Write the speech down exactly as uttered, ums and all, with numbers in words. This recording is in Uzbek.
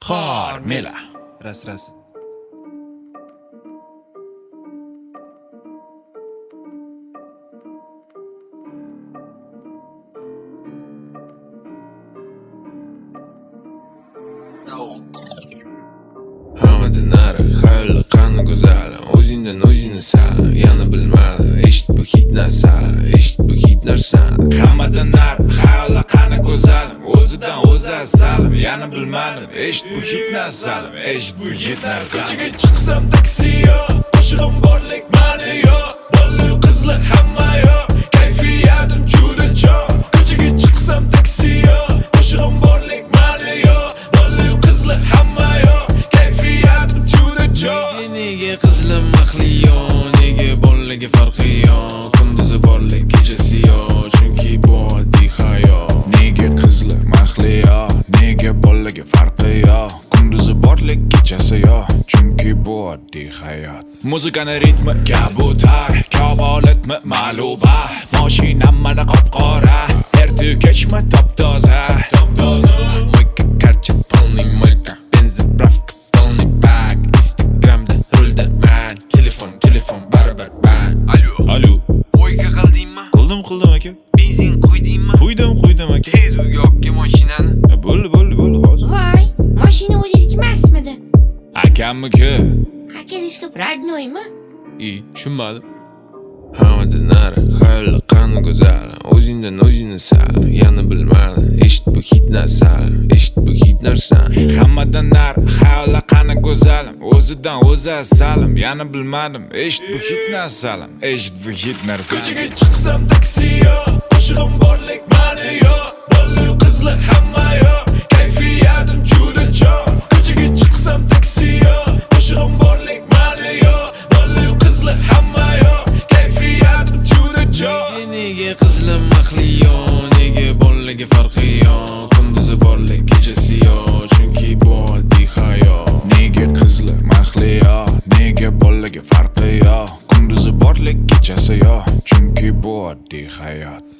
Formula. Ras ras. Hammadan nari xayoli qani go'zal, o'zingdan o'zingni sal, yana bilmadim, eshit bu hit narsani, eshit bu hit narsani. Hammadan nari xayoli qani go'zal, o'zidan o'zi asalim, yana bilmadim, eshit bu hit narsani, eshit bu hit narsani. Ko'chaga chiqsam taksi yo'q, qo'shig'im borlik mani yo'q, bola qizli hamma yo'q, kayfiyatim juda cho'q. Ko'chaga chiqsam taksi yo'q, qo'shig'im borlik mani yo'q, bola qizli hamma yo'q, kayfiyatim juda cho'q. Nega qizlar maxli yo'q, nega bolaga farqi yo'q, kunduzi borlik kechasi yo'q, chunki bu oddiy hayot. Nega qizlar maxli yo'q, nega bolaga farqi yo'q, kunduzi borlik kechasi yo'q, chunki bu oddiy hayot. Muzikani ritmi kabutar, kabolatmi ma'luba, mashinam mana qop-qora, erta kechmi top-toza. Mo'yka karcha polning mo'yka, benzin pravka polning bag, Instagramda rulda man, telefon telefon baribir man. Alo Alo, mo'yka qildingmi? qildim qildim aka. Benzin quydingmi? Quydim quydim aka. Tez uyga olib kel mashinani. Bo'ldi bo'ldi bo'ldi hozir. Voy, mashina o'zingizniki emasmidi? Akamniki. Akangizga radnoymi? I, tushunmadim. Hammadan nari xayoli qani go'zal, o'zingdan o'zingni sal, yana bilmadim, eshit bu hit narsani, eshit bu hit narsani. Hammadan nari xayoli qani go'zal, o'zidan o'zi asalim, yana bilmadim, eshit bu hit narsani, eshit bu hit narsani. Ko'chaga chiqsam taksi yo'q, qo'shig'im borlik mani yo'q, bola qizli hamma yo'q, kayfiyatim juda cho'q. Ko'chaga chiqsam taksi yo'q, qo'shig'im borlik mani yo'q, bola qizli hamma yo'q, kayfiyatim juda cho'q. Nega qizlar maxli yo'q, nega bolaga farqi yo'q, kunduzi borlik kechasi yo'q, chunki bu oddiy hayot. Nega qizlar maxli yo'q, nega bolaga farqi yo'q, kunduzi borlik kechasi yo'q, chunki bu oddiy hayot.